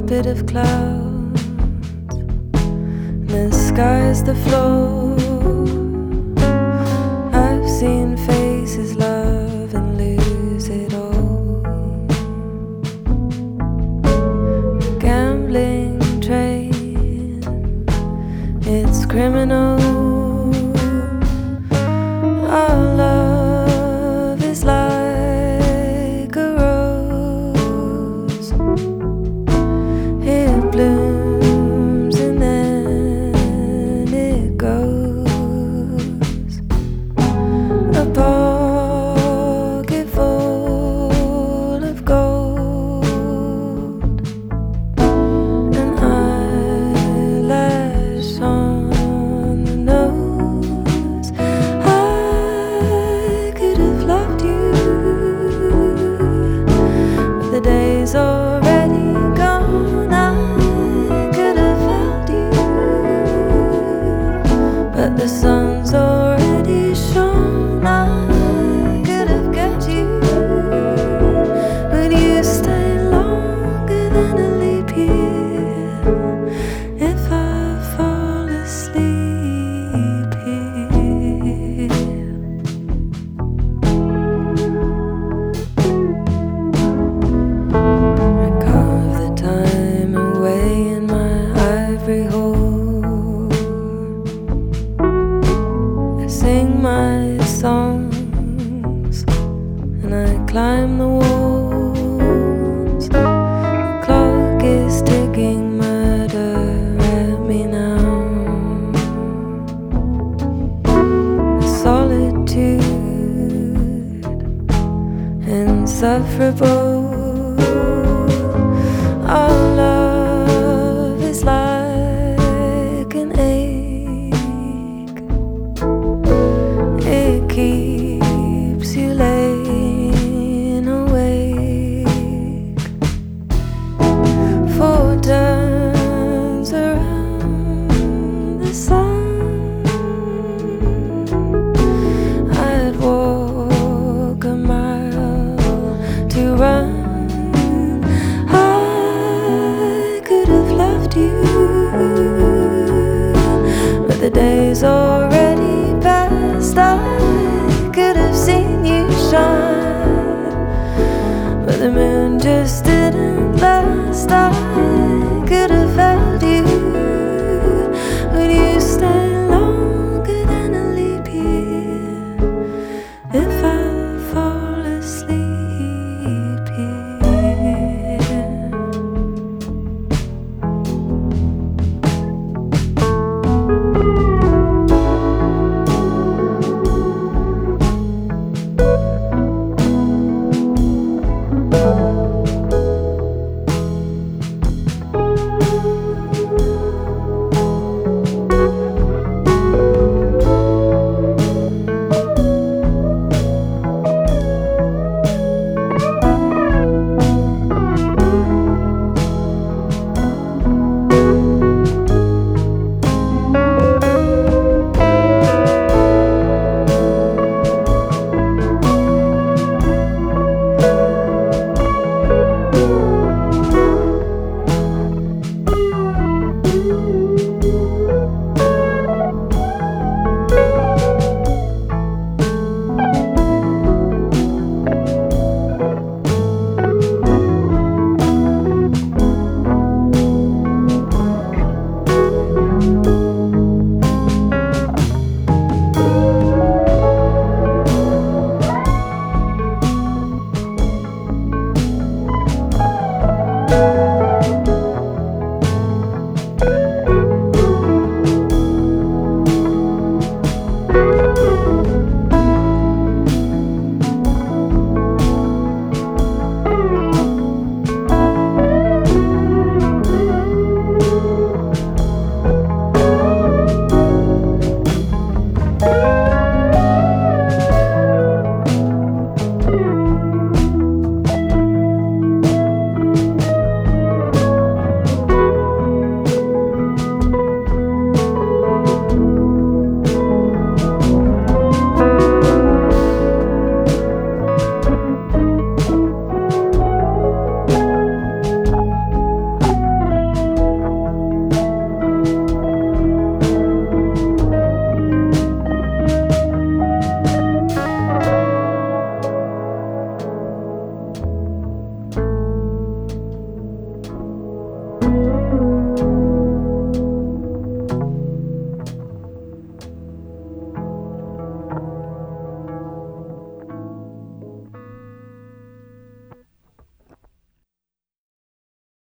carpet of clouds, and the sky's the floor. I've seen faces love and lose it all. The gambling train, it's criminal. Our love is like a rose. It blooms and then it goes. A pocket full of gold, an eyelash on the nose. I could have loved you, but the day's already gone. I could have held you, but the sun's already shone. I could have kept you, but you stay longer than a leap year. If I fall asleep here, I carve the time away in my ivory hole. I sing my songs and I climb the walls. The clock is ticking murder at me now. The solitude insufferable. Our love is like an ache. It keeps you laying awake. 4 turns around the sun. I'd walk a mile to run. I could have loved you, but the day's already past. I could have seen you shine, but the moon just didn't last. I could have held you, but you stay longer than a leap year. If I fall asleep here,